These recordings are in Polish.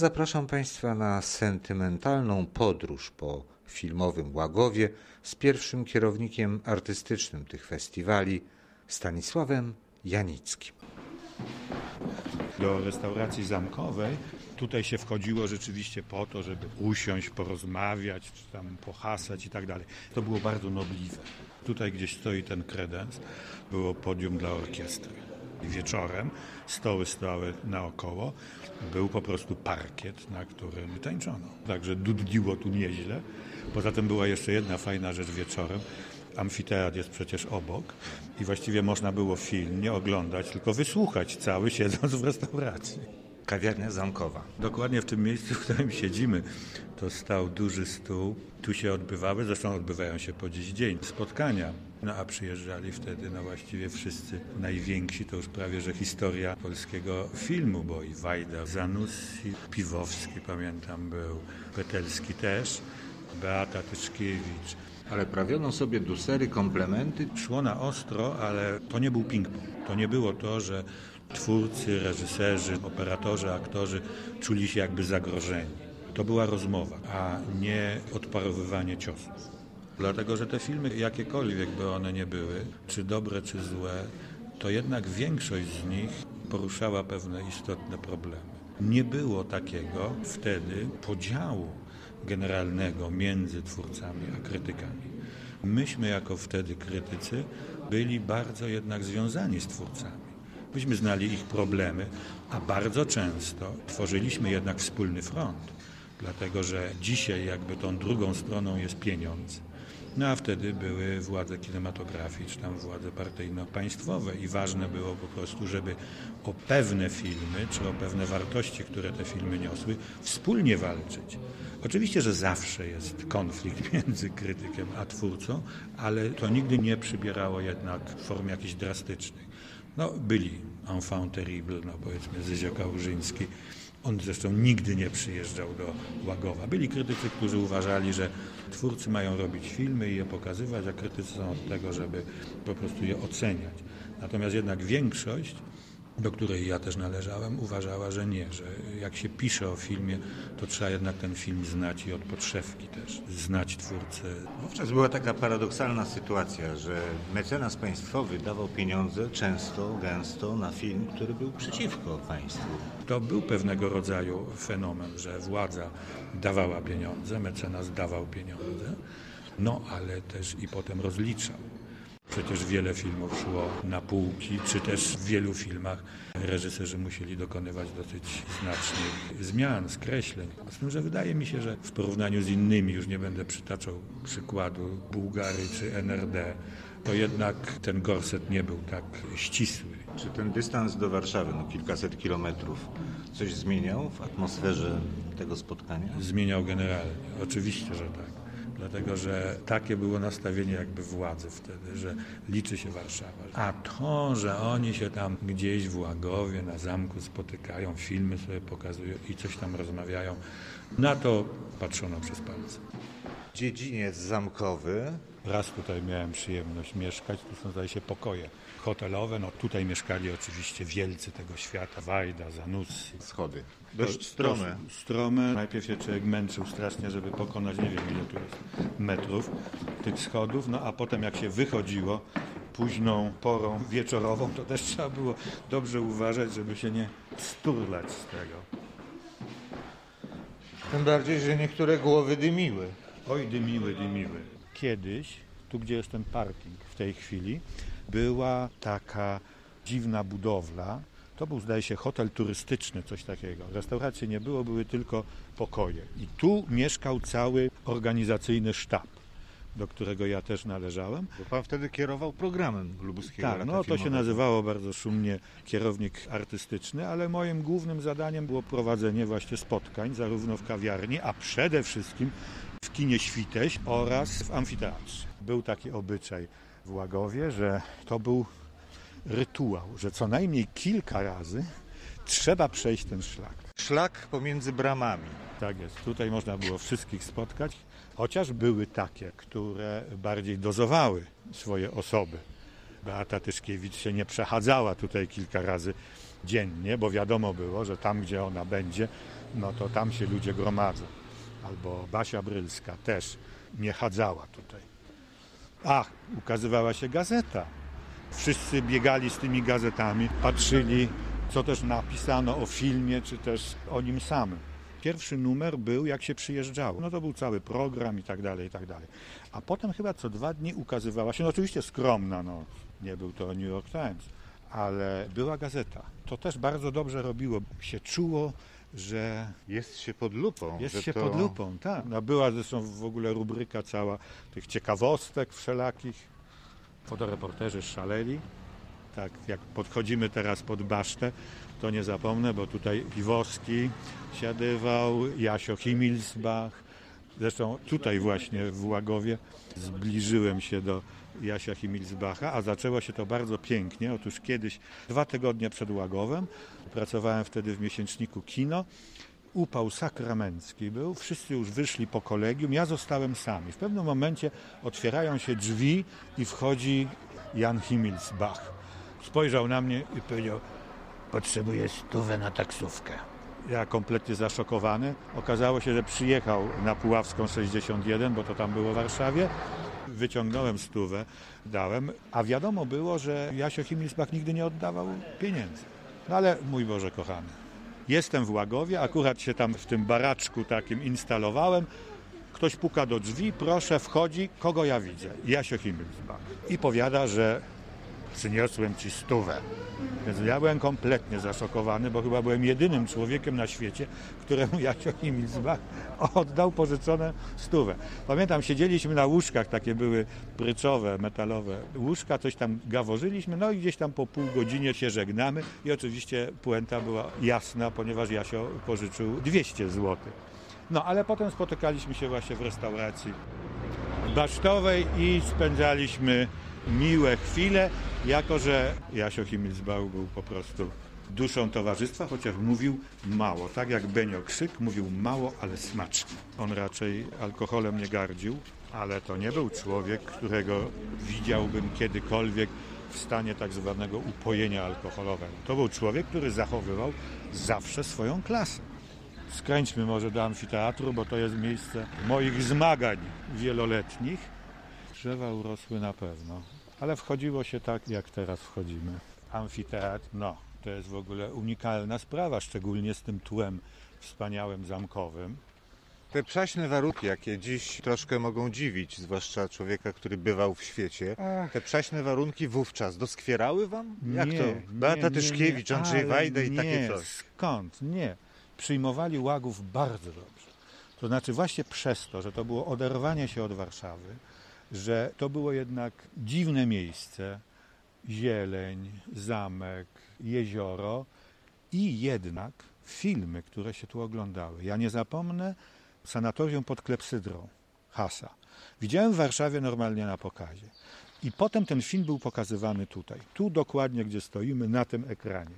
Zapraszam Państwa na sentymentalną podróż po filmowym Łagowie z pierwszym kierownikiem artystycznym tych festiwali, Stanisławem Janickim. Do restauracji zamkowej tutaj się wchodziło rzeczywiście po to, żeby usiąść, porozmawiać, czy tam pohasać i tak dalej. To było bardzo nobliwe. Tutaj gdzieś stoi ten kredens, było podium dla orkiestry. Wieczorem stoły stały naokoło, był po prostu parkiet, na którym tańczono. Także dudniło tu nieźle. Poza tym była jeszcze jedna fajna rzecz wieczorem. Amfiteatr jest przecież obok i właściwie można było film nie oglądać, tylko wysłuchać cały, siedząc w restauracji. Kawiarnia zamkowa. Dokładnie w tym miejscu, w którym siedzimy, to stał duży stół. Tu się odbywały, zresztą odbywają się po dziś dzień, spotkania. No a przyjeżdżali wtedy właściwie wszyscy najwięksi, to już prawie że historia polskiego filmu, bo i Wajda, Zanussi, Piwowski pamiętam był, Petelski też, Beata Tyszkiewicz. Ale prawiono sobie dusery, komplementy. Szło na ostro, ale to nie był ping-pong. To nie było to, że twórcy, reżyserzy, operatorzy, aktorzy czuli się jakby zagrożeni. To była rozmowa, a nie odparowywanie ciosów. Dlatego, że te filmy, jakiekolwiek by one nie były, czy dobre, czy złe, to jednak większość z nich poruszała pewne istotne problemy. Nie było takiego wtedy podziału generalnego między twórcami a krytykami. Myśmy jako wtedy krytycy byli bardzo jednak związani z twórcami. Myśmy znali ich problemy, a bardzo często tworzyliśmy jednak wspólny front. Dlatego, że dzisiaj jakby tą drugą stroną jest pieniądz. No a wtedy były władze kinematografii, czy tam władze partyjno-państwowe i ważne było po prostu, żeby o pewne filmy, czy o pewne wartości, które te filmy niosły, wspólnie walczyć. Oczywiście, że zawsze jest konflikt między krytykiem a twórcą, ale to nigdy nie przybierało jednak form jakichś drastycznych. No byli enfant terrible, no powiedzmy Zyzio Kałużyński. On zresztą nigdy nie przyjeżdżał do Łagowa. Byli krytycy, którzy uważali, że twórcy mają robić filmy i je pokazywać, a krytycy są od tego, żeby po prostu je oceniać. Natomiast jednak większość, do której ja też należałem, uważała, że nie, że jak się pisze o filmie, to trzeba jednak ten film znać i od podszewki też, znać twórcę. Wówczas była taka paradoksalna sytuacja, że mecenas państwowy dawał pieniądze często, gęsto na film, który był przeciwko państwu. To był pewnego rodzaju fenomen, że władza dawała pieniądze, mecenas dawał pieniądze, no ale też i potem rozliczał. Przecież wiele filmów szło na półki, czy też w wielu filmach reżyserzy musieli dokonywać dosyć znacznych zmian, skreśleń. Z tym, że wydaje mi się, że w porównaniu z innymi, już nie będę przytaczał przykładu Bułgarii czy NRD, to jednak ten gorset nie był tak ścisły. Czy ten dystans do Warszawy, kilkaset kilometrów, coś zmieniał w atmosferze tego spotkania? Zmieniał generalnie, oczywiście, że tak. Dlatego, że takie było nastawienie jakby władzy wtedy, że liczy się Warszawa. A to, że oni się tam gdzieś w Łagowie, na zamku spotykają, filmy sobie pokazują i coś tam rozmawiają, na to patrzono przez palce. Dziedziniec zamkowy. Raz tutaj miałem przyjemność mieszkać, tu są zdaje się pokoje hotelowe, no tutaj mieszkali oczywiście wielcy tego świata, Wajda, Zanussi. Schody. Dość strome. Strome. Najpierw się człowiek męczył strasznie, żeby pokonać, nie wiem ile tu jest metrów tych schodów, no a potem jak się wychodziło późną porą wieczorową, to też trzeba było dobrze uważać, żeby się nie sturlać z tego. Tym bardziej, że niektóre głowy dymiły. Oj, dymiły. Kiedyś, tu gdzie jest ten parking w tej chwili, była taka dziwna budowla. To był, zdaje się, hotel turystyczny, coś takiego. Restauracji nie było, były tylko pokoje. I tu mieszkał cały organizacyjny sztab, do którego ja też należałem. Bo pan wtedy kierował programem lubuskiego. Tak, no to się nazywało bardzo szumnie kierownik artystyczny, ale moim głównym zadaniem było prowadzenie właśnie spotkań, zarówno w kawiarni, a przede wszystkim w kinie Świteś oraz w amfiteatrze. Był taki obyczaj w Łagowie, że to był rytuał, że co najmniej kilka razy trzeba przejść ten szlak. Szlak pomiędzy bramami. Tak jest. Tutaj można było wszystkich spotkać, chociaż były takie, które bardziej dozowały swoje osoby. Beata Tyszkiewicz się nie przechadzała tutaj kilka razy dziennie, bo wiadomo było, że tam, gdzie ona będzie, no to tam się ludzie gromadzą. Albo Basia Brylska też nie chadzała tutaj. Ukazywała się gazeta. Wszyscy biegali z tymi gazetami, patrzyli, co też napisano o filmie, czy też o nim samym. Pierwszy numer był, jak się przyjeżdżało. No to był cały program i tak dalej, i tak dalej. A potem chyba co 2 dni ukazywała się, no oczywiście skromna, no nie był to New York Times, ale była gazeta. To też bardzo dobrze robiło. Się czuło, że Jest się pod lupą. jest że się to... pod lupą, tak. No była zresztą w ogóle rubryka cała tych ciekawostek wszelakich. Fotoreporterzy szaleli. Tak, jak podchodzimy teraz pod basztę, to nie zapomnę, bo tutaj Piwowski siadywał, Jasio Himmelsbach. Zresztą tutaj właśnie w Łagowie zbliżyłem się do Jasia Himmelsbacha, a zaczęło się to bardzo pięknie. Otóż kiedyś, 2 tygodnie przed Łagowem, pracowałem wtedy w miesięczniku Kino. Upał sakramencki był, wszyscy już wyszli po kolegium, ja zostałem sam. W pewnym momencie otwierają się drzwi i wchodzi Jan Himmelsbach. Spojrzał na mnie i powiedział: potrzebuję 100 na taksówkę. Ja kompletnie zaszokowany. Okazało się, że przyjechał na Puławską 61, bo to tam było w Warszawie. Wyciągnąłem 100, dałem, a wiadomo było, że Jasio Himmelsbach nigdy nie oddawał pieniędzy. No ale mój Boże kochany. Jestem w Łagowie, akurat się tam w tym baraczku takim instalowałem. Ktoś puka do drzwi, proszę, wchodzi, kogo ja widzę? Jasio Himmelsbach. I powiada, że przyniosłem ci 100. Więc ja byłem kompletnie zaszokowany, bo chyba byłem jedynym człowiekiem na świecie, któremu Jasio Himmelsbach oddał pożyczone 100. Pamiętam, siedzieliśmy na łóżkach, takie były pryczowe, metalowe łóżka, coś tam gaworzyliśmy, no i gdzieś tam po pół godzinie się żegnamy i oczywiście puenta była jasna, ponieważ Jasio pożyczył 200 zł. No, ale potem spotykaliśmy się właśnie w restauracji basztowej i spędzaliśmy miłe chwile, jako że Jasio Himmelsbach był po prostu duszą towarzystwa, chociaż mówił mało. Tak jak Benio Krzyk mówił mało, ale smacznie. On raczej alkoholem nie gardził, ale to nie był człowiek, którego widziałbym kiedykolwiek w stanie tak zwanego upojenia alkoholowego. To był człowiek, który zachowywał zawsze swoją klasę. Skręćmy może do amfiteatru, bo to jest miejsce moich zmagań wieloletnich. Drzewa urosły na pewno, ale wchodziło się tak, jak teraz wchodzimy. Amfiteatr, to jest w ogóle unikalna sprawa, szczególnie z tym tłem wspaniałym zamkowym. Te przaśne warunki, jakie dziś troszkę mogą dziwić, zwłaszcza człowieka, który bywał w świecie, te przaśne warunki wówczas doskwierały wam? Jak to? Beata Tyszkiewicz, Andrzej Wajda i takie coś. Skąd? Nie. Przyjmowali Łagów bardzo dobrze. To znaczy właśnie przez to, że to było oderwanie się od Warszawy, że to było jednak dziwne miejsce, zieleń, zamek, jezioro i jednak filmy, które się tu oglądały. Ja nie zapomnę Sanatorium pod Klepsydrą Hasa. Widziałem w Warszawie normalnie na pokazie. I potem ten film był pokazywany tutaj. Tu dokładnie, gdzie stoimy, na tym ekranie.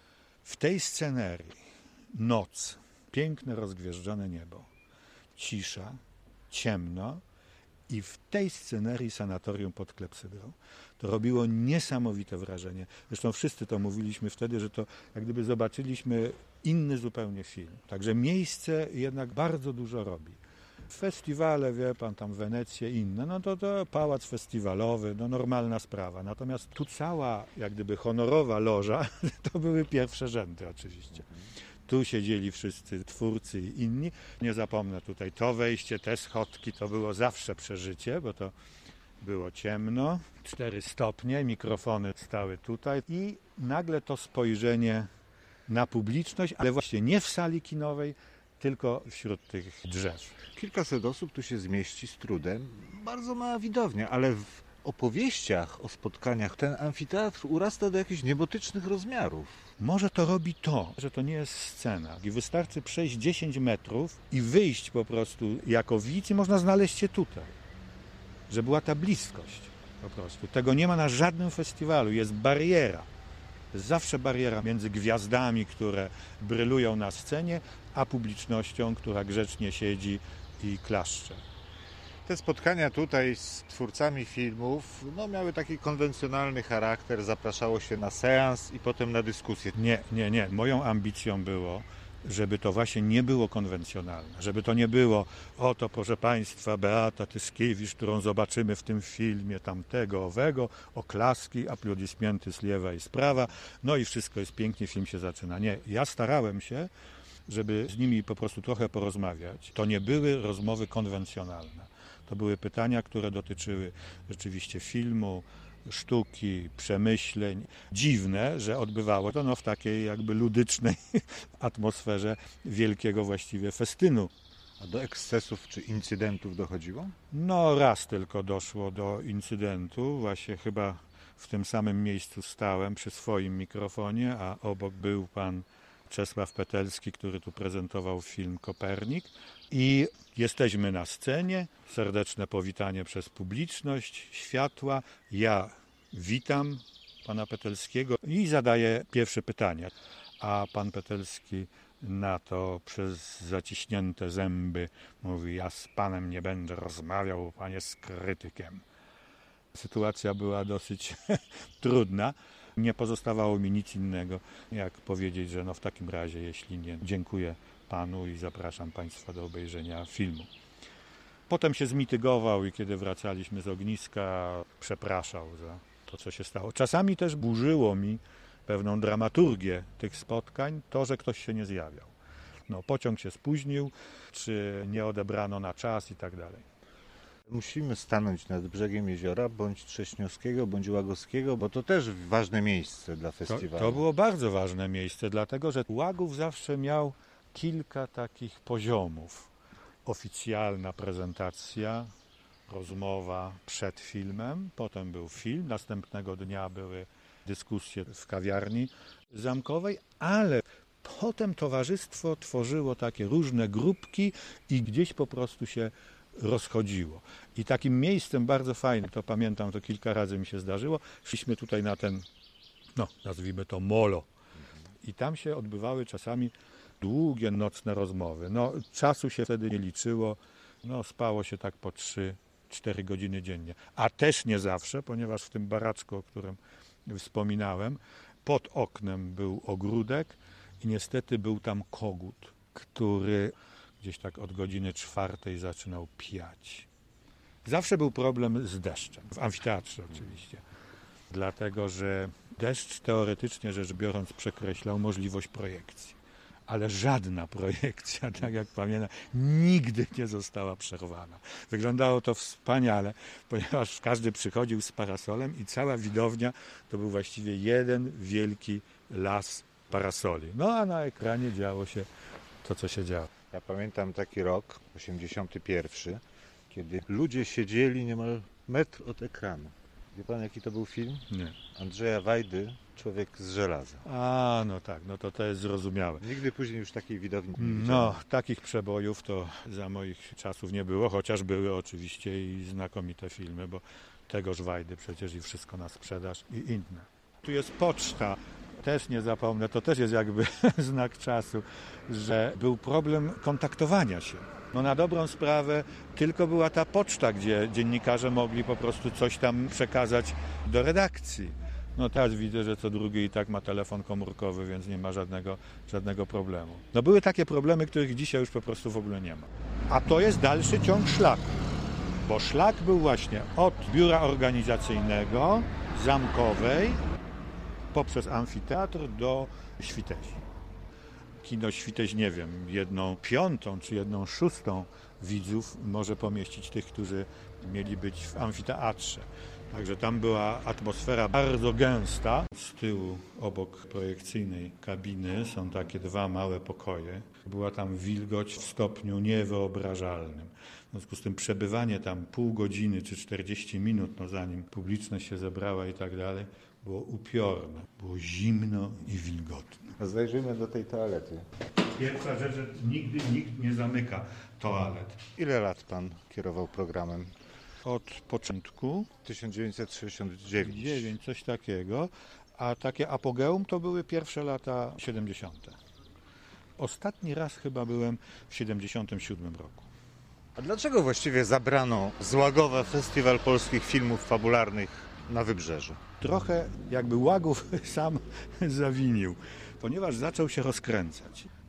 W tej scenerii noc, piękne, rozgwieżdżone niebo, cisza, ciemno i w tej scenerii Sanatorium pod Klepsydrą to robiło niesamowite wrażenie. Zresztą wszyscy to mówiliśmy wtedy, że to jak gdyby zobaczyliśmy inny zupełnie film. Także miejsce jednak bardzo dużo robi. Festiwale, wie pan, tam Wenecje, inne, to pałac festiwalowy, normalna sprawa. Natomiast tu cała, jak gdyby honorowa loża, to były pierwsze rzędy oczywiście. Tu siedzieli wszyscy twórcy i inni. Nie zapomnę tutaj to wejście, te schodki, to było zawsze przeżycie, bo to było ciemno, 4 stopnie, mikrofony stały tutaj i nagle to spojrzenie na publiczność, ale właśnie nie w sali kinowej, tylko wśród tych drzew. Kilkaset osób tu się zmieści z trudem. Bardzo mała widownia, ale w opowieściach o spotkaniach ten amfiteatr urasta do jakichś niebotycznych rozmiarów. Może to robi to, że to nie jest scena i wystarczy przejść 10 metrów i wyjść po prostu jako widz i można znaleźć się tutaj. Że była ta bliskość po prostu. Tego nie ma na żadnym festiwalu, jest bariera. Jest zawsze bariera między gwiazdami, które brylują na scenie, a publicznością, która grzecznie siedzi i klaszcze. Te spotkania tutaj z twórcami filmów miały taki konwencjonalny charakter, zapraszało się na seans i potem na dyskusję. Nie. Moją ambicją było, żeby to właśnie nie było konwencjonalne, żeby to nie było, oto proszę Państwa, Beata Tyszkiewicz, którą zobaczymy w tym filmie, tamtego, owego, oklaski, aplodismenty z lewa i z prawa, no i wszystko jest pięknie, film się zaczyna. Nie, ja starałem się, żeby z nimi po prostu trochę porozmawiać. To nie były rozmowy konwencjonalne. To były pytania, które dotyczyły rzeczywiście filmu, sztuki, przemyśleń. Dziwne, że odbywało to w takiej jakby ludycznej atmosferze wielkiego właściwie festynu. A do ekscesów czy incydentów dochodziło? No raz tylko doszło do incydentu, właśnie chyba w tym samym miejscu stałem przy swoim mikrofonie, a obok był pan Czesław Petelski, który tu prezentował film Kopernik i jesteśmy na scenie, serdeczne powitanie przez publiczność, światła, ja witam pana Petelskiego i zadaję pierwsze pytanie, a pan Petelski na to przez zaciśnięte zęby mówi: ja z panem nie będę rozmawiał, bo pan jest krytykiem. Sytuacja była dosyć trudna. Nie pozostawało mi nic innego, jak powiedzieć, że w takim razie, jeśli nie, dziękuję panu i zapraszam państwa do obejrzenia filmu. Potem się zmitygował i kiedy wracaliśmy z ogniska, przepraszał za to, co się stało. Czasami też burzyło mi pewną dramaturgię tych spotkań, to, że ktoś się nie zjawiał. Pociąg się spóźnił, czy nie odebrano na czas i tak dalej. Musimy stanąć nad brzegiem jeziora, bądź Trześniowskiego, bądź Łagowskiego, bo to też ważne miejsce dla festiwalu. To było bardzo ważne miejsce, dlatego że Łagów zawsze miał kilka takich poziomów. Oficjalna prezentacja, rozmowa przed filmem, potem był film, następnego dnia były dyskusje w kawiarni zamkowej, ale potem towarzystwo tworzyło takie różne grupki i gdzieś po prostu się rozchodziło. I takim miejscem bardzo fajnym, to pamiętam, to kilka razy mi się zdarzyło, szliśmy tutaj na ten, nazwijmy to molo. I tam się odbywały czasami długie nocne rozmowy. Czasu się wtedy nie liczyło, spało się tak po 3-4 godziny dziennie. A też nie zawsze, ponieważ w tym baraczku, o którym wspominałem, pod oknem był ogródek i niestety był tam kogut, który gdzieś tak od godziny 4 zaczynał piać. Zawsze był problem z deszczem, w amfiteatrze oczywiście, dlatego że deszcz teoretycznie rzecz biorąc przekreślał możliwość projekcji, ale żadna projekcja, tak jak pamiętam, nigdy nie została przerwana. Wyglądało to wspaniale, ponieważ każdy przychodził z parasolem i cała widownia to był właściwie jeden wielki las parasoli. A na ekranie działo się to, co się działo. Ja pamiętam taki rok, 81, kiedy ludzie siedzieli niemal metr od ekranu. Wie pan, jaki to był film? Nie. Andrzeja Wajdy, Człowiek z żelaza. Tak, to jest zrozumiałe. Nigdy później już takiej widowni nie widziałem. Takich przebojów to za moich czasów nie było, chociaż były oczywiście i znakomite filmy, bo tegoż Wajdy przecież i Wszystko na sprzedaż i inne. Tu jest poczta. Też nie zapomnę, to też jest jakby znak czasu, że był problem kontaktowania się. Na dobrą sprawę tylko była ta poczta, gdzie dziennikarze mogli po prostu coś tam przekazać do redakcji. Teraz widzę, że co drugi i tak ma telefon komórkowy, więc nie ma żadnego problemu. Były takie problemy, których dzisiaj już po prostu w ogóle nie ma. A to jest dalszy ciąg szlaku, bo szlak był właśnie od biura organizacyjnego, zamkowej, poprzez amfiteatr do Świtezi. Kino Świteź, nie wiem, 1/5 czy 1/6 widzów może pomieścić tych, którzy mieli być w amfiteatrze. Także tam była atmosfera bardzo gęsta. Z tyłu, obok projekcyjnej kabiny, są takie 2 małe pokoje. Była tam wilgoć w stopniu niewyobrażalnym. W związku z tym przebywanie tam pół godziny czy 40 minut, zanim publiczność się zebrała i tak dalej, było upiorne. Było zimno i wilgotne. Zajrzyjmy do tej toalety. Pierwsza rzecz, że nigdy nikt nie zamyka toalet. Ile lat pan kierował programem? Od początku 1969. coś takiego, a takie apogeum to były pierwsze lata 70. Ostatni raz chyba byłem w 77 roku. A dlaczego właściwie zabrano z Łagowa Festiwal Polskich Filmów Fabularnych na Wybrzeżu? Trochę jakby Łagów sam zawinił, ponieważ zaczął się rozkręcać.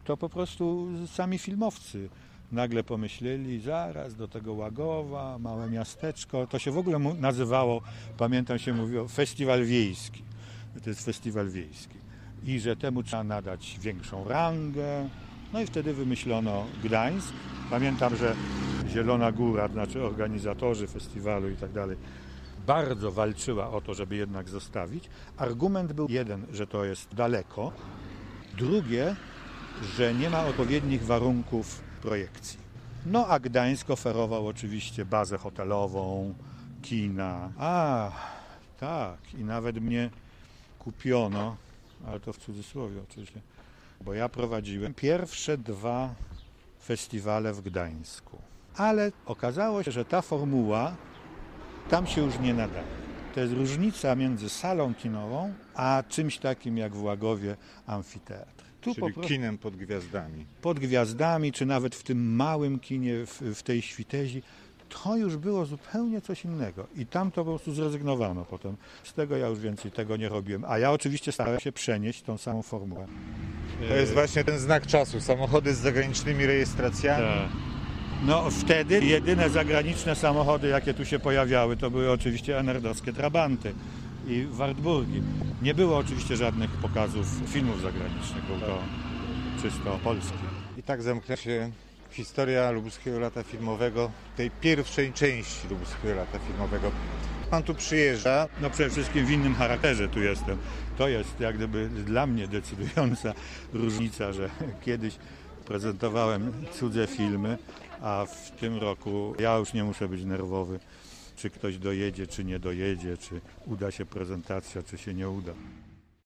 To po prostu sami filmowcy nagle pomyśleli, zaraz do tego Łagowa, małe miasteczko. To się w ogóle nazywało, pamiętam się mówiło, festiwal wiejski. To jest festiwal wiejski. I że temu trzeba nadać większą rangę. No i wtedy wymyślono Gdańsk. Pamiętam, że Zielona Góra, znaczy organizatorzy festiwalu i tak dalej, bardzo walczyła o to, żeby jednak zostawić. Argument był jeden, że to jest daleko. Drugie, że nie ma odpowiednich warunków projekcji. No a Gdańsk oferował oczywiście bazę hotelową, kina. Tak, i nawet mnie kupiono, ale to w cudzysłowie oczywiście, bo ja prowadziłem pierwsze 2 festiwale w Gdańsku. Ale okazało się, że ta formuła tam się już nie nadaje. To jest różnica między salą kinową, a czymś takim jak w Łagowie amfiteatr. Tu Czyli kinem pod gwiazdami. Pod gwiazdami, czy nawet w tym małym kinie, w tej Świtezi, to już było zupełnie coś innego. I tam to po prostu zrezygnowano potem. Z tego ja już więcej tego nie robiłem. A ja oczywiście starałem się przenieść tą samą formułę. To jest właśnie ten znak czasu. Samochody z zagranicznymi rejestracjami. Tak. No wtedy jedyne zagraniczne samochody, jakie tu się pojawiały, to były oczywiście enerdowskie Trabanty i Wartburgi. Nie było oczywiście żadnych pokazów filmów zagranicznych, był to czysto polski. I tak zamknęła się historia Lubuskiego Lata Filmowego, tej pierwszej części Lubuskiego Lata Filmowego. Pan tu przyjeżdża. No przede wszystkim w innym charakterze tu jestem. To jest jak gdyby dla mnie decydująca różnica, że kiedyś prezentowałem cudze filmy, a w tym roku ja już nie muszę być nerwowy, czy ktoś dojedzie, czy nie dojedzie, czy uda się prezentacja, czy się nie uda.